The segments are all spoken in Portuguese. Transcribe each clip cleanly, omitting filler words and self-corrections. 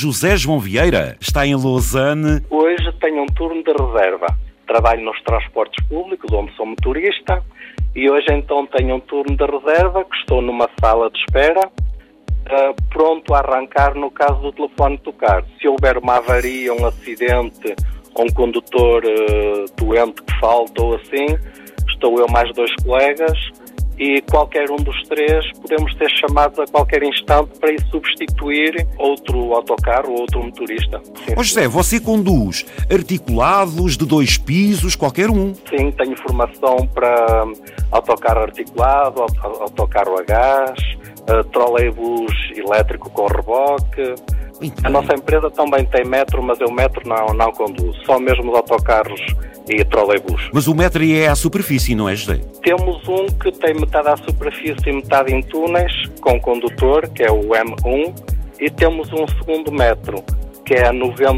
José João Vieira. Está em Lausanne. Hoje tenho um turno de reserva. Trabalho nos transportes públicos, onde sou motorista, e hoje então tenho um turno de reserva, que estou numa sala de espera, pronto a arrancar no caso do telefone tocar. Se houver uma avaria, um acidente, ou um condutor doente que falta ou assim, estou eu mais 2 colegas, e qualquer um dos 3 podemos ser chamados a qualquer instante para ir substituir outro autocarro ou outro motorista. Sim, Ó José, você conduz articulados, de 2 pisos, qualquer um? Sim, tenho formação para autocarro articulado, autocarro a gás, trolleybus elétrico com reboque. A nossa empresa também tem metro, mas eu metro não conduzo, só mesmo os autocarros e trolleybus. Mas o metro é à superfície, não é, José? Temos um que tem metade à superfície e metade em túneis, com condutor, que é o M1, e temos um segundo metro, que é a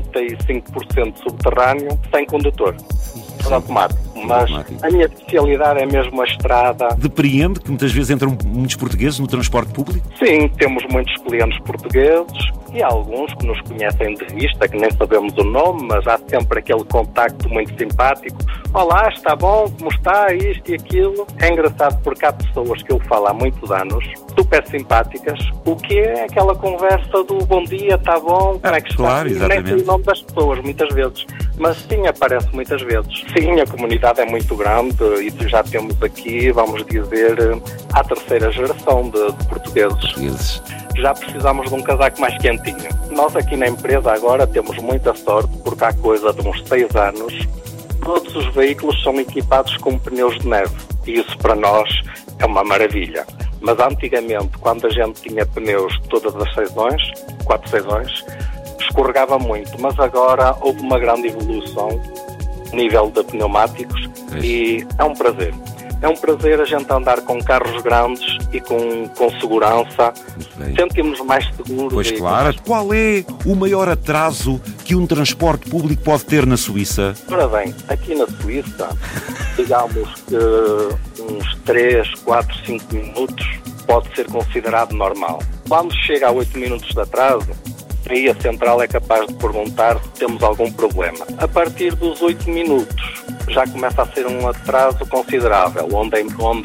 95% subterrâneo, sem condutor. Automático. Mas a minha especialidade é mesmo a estrada. Depreende que muitas vezes entram muitos portugueses no transporte público? Sim, temos muitos clientes portugueses e há alguns que nos conhecem de vista, que nem sabemos o nome, mas há sempre aquele contacto muito simpático. Olá, está bom? Como está? Isto e aquilo. É engraçado porque há pessoas que eu falo há muitos anos, super simpáticas, o que é aquela conversa do bom dia, está bom? Como é que está? Claro, exatamente. Nem sei o nome das pessoas, muitas vezes. Mas sim, aparece muitas vezes. Sim, a comunidade é muito grande e já temos aqui, vamos dizer, a 3ª geração de portugueses. Já precisamos de um casaco mais quentinho. Nós aqui na empresa agora temos muita sorte porque há coisa de uns 6 anos todos os veículos são equipados com pneus de neve e isso para nós é uma maravilha. Mas antigamente, quando a gente tinha pneus de todas as saisões, 4 saisões, escorregava muito, mas agora houve uma grande evolução a nível de pneumáticos e é um prazer. É um prazer a gente andar com carros grandes e com segurança. Sentimos mais seguros. Pois claro. Qual é o maior atraso que um transporte público pode ter na Suíça? Ora bem, aqui na Suíça, digamos que uns 3, 4, 5 minutos pode ser considerado normal. Quando chega a 8 minutos de atraso, aí a central é capaz de perguntar se temos algum problema. A partir dos 8 minutos já começa a ser um atraso considerável, onde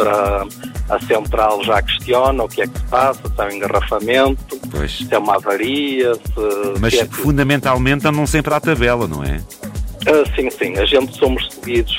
a central já questiona o que é que se passa, se é um engarrafamento, se é uma avaria... Mas fundamentalmente andam sempre à tabela, não é? Sim. A gente somos seguidos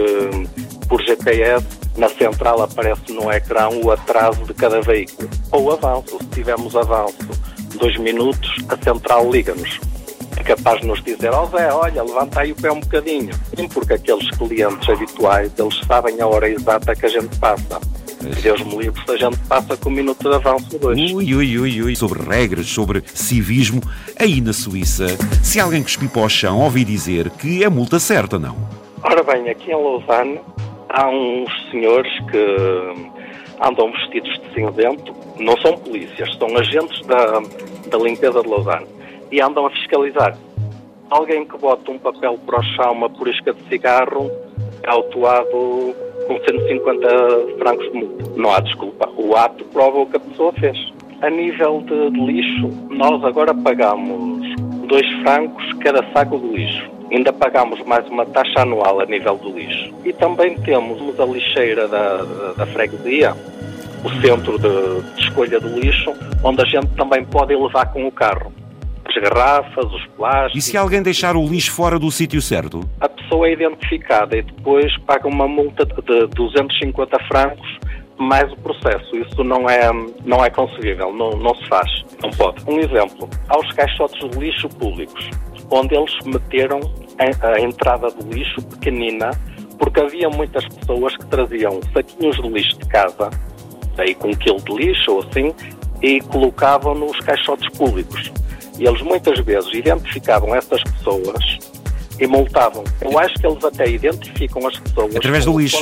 por GPS. Na central aparece no ecrã o atraso de cada veículo. Ou avanço. Se tivermos avanço 2 minutos, a central liga-nos. É capaz de nos dizer, Zé, olha, levanta aí o pé um bocadinho. Sim, porque aqueles clientes habituais, eles sabem a hora exata que a gente passa. Deus me livre se a gente passa com 1 minuto de avanço 2. Ui. Sobre regras, sobre civismo, aí na Suíça, se alguém cuspir para o chão, ouvi dizer que é multa certa, não? Ora bem, aqui em Lausanne há uns senhores que andam vestidos de cinzento, não são polícias, são agentes da limpeza de Lausanne e andam a fiscalizar. Alguém que bota um papel para o chão, uma porisca de cigarro, é autuado com 150 francos de multa. Não há desculpa. O ato prova o que a pessoa fez. A nível de lixo, nós agora pagamos 2 francos cada saco de lixo. Ainda pagamos mais uma taxa anual a nível do lixo. E também temos a lixeira da freguesia, o centro de escolha do lixo, onde a gente também pode levar com o carro as garrafas, os plásticos. E se alguém deixar o lixo fora do sítio certo? A pessoa é identificada e depois paga uma multa de 250 francos mais o processo. Isso não é concebível, não se faz, não pode. Um exemplo, há os caixotes de lixo públicos, onde eles meteram a entrada do lixo pequenina, porque havia muitas pessoas que traziam saquinhos de lixo de casa, aí com 1 quilo de lixo ou assim, e colocavam nos caixotes públicos. E eles muitas vezes identificavam essas pessoas e multavam. Eu acho que eles até identificam as pessoas através do lixo,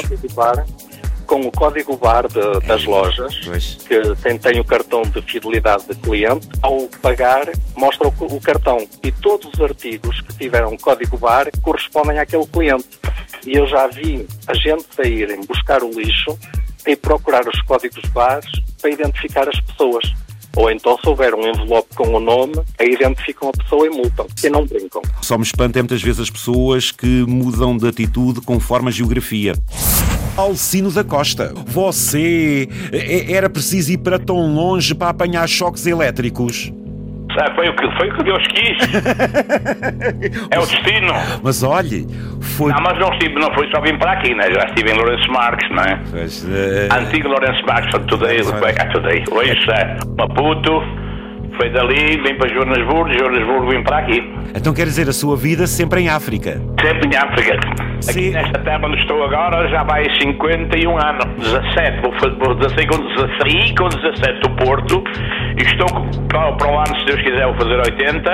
com o código BAR das lojas, que tem o cartão de fidelidade de cliente. Ao pagar, mostra o cartão e todos os artigos que tiveram código BAR correspondem àquele cliente. E eu já vi a gente saírem buscar o lixo e procurar os códigos BAR para identificar as pessoas. Ou então, se houver um envelope com o nome, aí identificam a pessoa e multam. E não brincam. Só me espanta muitas vezes as pessoas que mudam de atitude conforme a geografia. Alcino da Costa, você era preciso ir para tão longe para apanhar choques elétricos? Foi o que Deus quis. É o destino. Mas olhe, foi... Não, mas não foi só vir para aqui, né? Já estive em Lourenço Marques, não é? Pois, Antigo Lourenço Marques, today. Hoje é Maputo, foi dali, vim para Joanesburgo, vim para aqui. Então quer dizer, a sua vida sempre em África? Sempre em África. Aqui nesta terra onde estou agora já vai 51 anos, 17, saí com 17 do Porto e estou para o ano, se Deus quiser, vou fazer 80.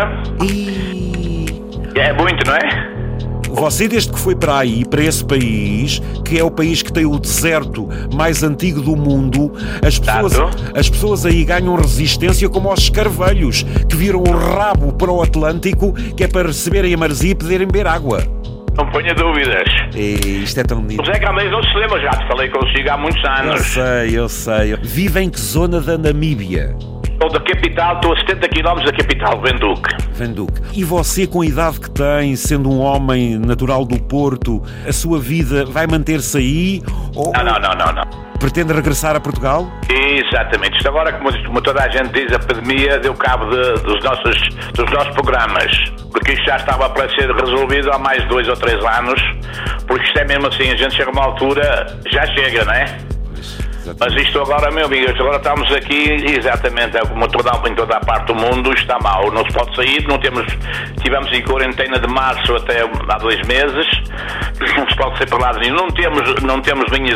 É muito, não é? Você, desde que foi para aí, para esse país, que é o país que tem o deserto mais antigo do mundo, as pessoas aí ganham resistência como aos escarvelhos, que viram o rabo para o Atlântico, que é para receberem a maresia e poderem beber água. Não ponha dúvidas. Isto é tão bonito. O Zé Camões não se lembra, já te falei consigo há muitos anos. Eu sei. Vive em que zona da Namíbia? Estou da capital, estou a 70 km da capital, Windhoek. E você, com a idade que tem, sendo um homem natural do Porto, a sua vida vai manter-se aí? Ou... Não. Pretende regressar a Portugal? Exatamente. Isto agora, como toda a gente diz, a pandemia deu cabo dos nossos programas. Porque isto já estava para ser resolvido há mais de 2 ou 3 anos. Porque isto é mesmo assim, a gente chega a uma altura, já chega, não é? Mas isto agora, meu amigo, agora estamos aqui, exatamente, como em toda a parte do mundo, está mal. Não se pode sair, estivemos em quarentena de março até há 2 meses, não se pode sair para lado nenhum. Não temos linhas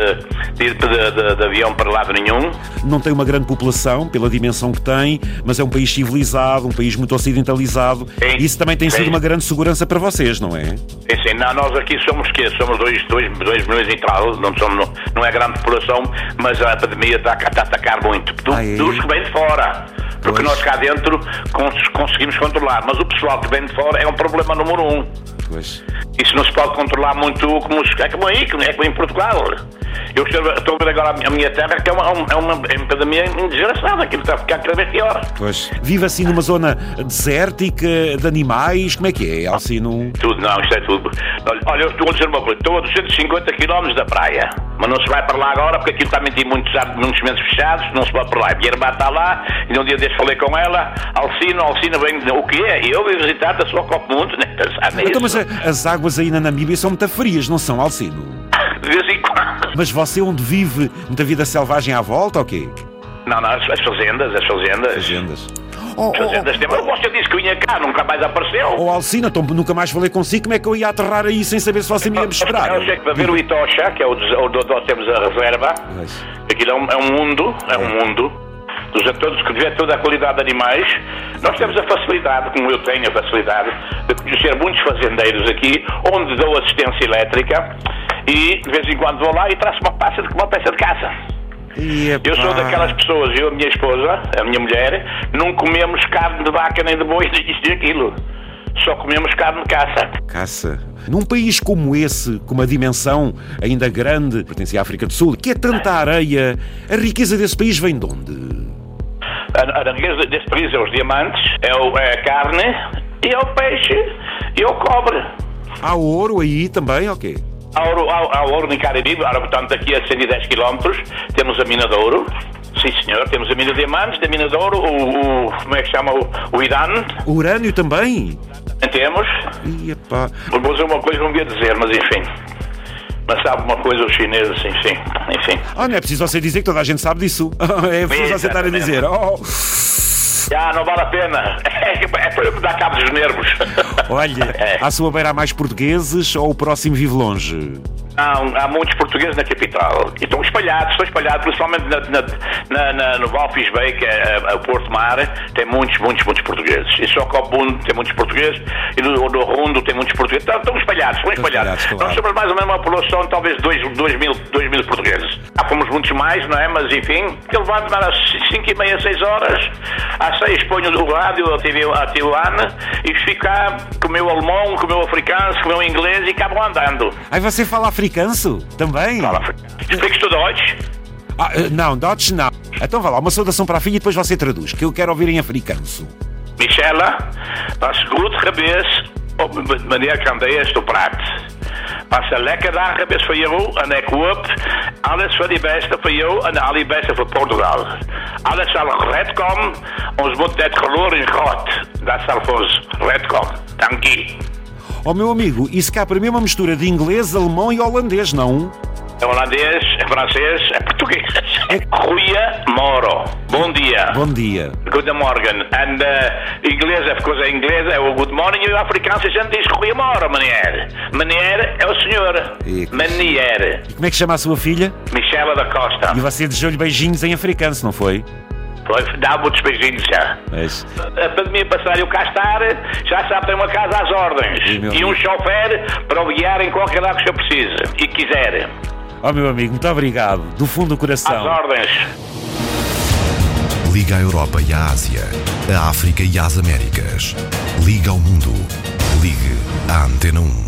de avião para lado nenhum. Não tem uma grande população, pela dimensão que tem, mas é um país civilizado, um país muito ocidentalizado. Sim, isso também tem sido uma grande segurança para vocês, não é? Sim. Não, nós aqui somos 2 milhões e tal, não é grande população, mas a pandemia está a atacar muito dos que vêm de fora, porque nós cá dentro conseguimos controlar, mas o pessoal que vem de fora é um problema número 1. Isso não se pode controlar muito como em Portugal. Eu estou a ver agora a minha terra, que é uma pandemia desgraçada, aquilo está a ficar cada vez pior. Vive assim numa zona desértica, de animais, como é que é, Alcino? Tudo, não, isto é tudo. Olha, eu estou a dizer uma coisa, estou a 250 km da praia, mas não se vai para lá agora, porque aquilo também tem muitos meses fechados, não se vai para lá. A minha irmã está lá, e um dia desse falei com ela, Alcino vem dizer, o quê? Eu vim visitar-te a sua Copa Mundo, nem pensar nisso. Então, mas as águas aí na Namíbia são muito frias, não são, Alcino? De vez em quando. Mas você onde vive, muita vida selvagem à volta, ou quê? Não, as fazendas. Fazendas. Você disse que vinha cá, nunca mais apareceu. Alcina, então nunca mais falei consigo, como é que eu ia aterrar aí sem saber se você me ia esperar? Eu sei que vai ver o Itocha, que é onde nós temos a reserva. Aquilo é um mundo. Todos que tiver toda a qualidade de animais, nós temos a facilidade, como eu tenho a facilidade, de conhecer muitos fazendeiros aqui, onde dou assistência elétrica e de vez em quando vou lá e traço uma peça de caça. Eu sou daquelas pessoas, eu e a minha esposa, a minha mulher, não comemos carne de vaca nem de boi, isto e aquilo. Só comemos carne de caça. Num país como esse, com uma dimensão ainda grande, pertence à África do Sul, que é tanta areia, a riqueza desse país vem de onde? A riqueza desse país é os diamantes, é a carne, e é o peixe, e é o cobre. Há ouro aí também, ok? Há ouro em Caribe, portanto aqui a 110 km temos a mina de ouro. Sim, senhor, temos a mina de diamantes, a mina de ouro, como é que chama? O Irã. O urânio também? Temos. Vou dizer uma coisa que não devia dizer, mas enfim. Mas sabe uma coisa, os chineses, enfim. Não é preciso você dizer que toda a gente sabe disso. É preciso você estar a dizer. Não vale a pena. É para me dar cabo dos nervos. Olha, à sua beira há mais portugueses ou o próximo vive longe? Não, há muitos portugueses na capital. E estão espalhados, principalmente no Valfis Bay, que é o Porto Mar, tem muitos portugueses. E só Cobundo tem muitos portugueses, e no Rundo tem muitos portugueses. Estão espalhados. Claro. Nós somos mais ou menos uma população de talvez 2 mil portugueses. Há fomos muitos mais, não é? Mas enfim, que eu levanto às 5h30, 6 horas, às 6 ponho o rádio, a TV One, e fico cá com o meu alemão, com o meu africano, com o meu inglês, e acabo andando. Aí você fala africanço também? Fala africano. Sprichst du Deutsch? Não, Dutch não. Então vá lá, uma saudação para a filha e depois você traduz, que eu quero ouvir em africano. Michela, was goed geweest op meneer Candeas te praat. Was een lekker dag geweest voor jou en ik hoop alles voor die beste voor jou en alle beste voor Portugal. Alles zal red komen, ons moet net geloven in God. Dat zal voor ons red komen. Dank je. Oh, meu amigo, isso cá para mim é uma mistura de inglês, alemão e holandês, não? É holandês, é francês, é português. Goeiemorgen. Bom dia. Bom dia. Goedemorgen. En inglês é coisa inglesa, é o good morning, e o afrikaans a gente diz goeiemorgen, meneer. Meneer é o senhor. Meneer. E como é que chama a sua filha? Michela da Costa. E você desejou-lhe beijinhos em africano, não foi? Foi, dá muitos beijinhos já. Mas... A pandemia passar eu cá estar, já sabe, tem uma casa às ordens. E um chofer para o guiar em qualquer lado que o senhor precise e quiser. Oh, meu amigo, muito obrigado, do fundo do coração. Às ordens. Liga à Europa e à Ásia, à África e às Américas. Liga ao mundo. Ligue à Antena 1.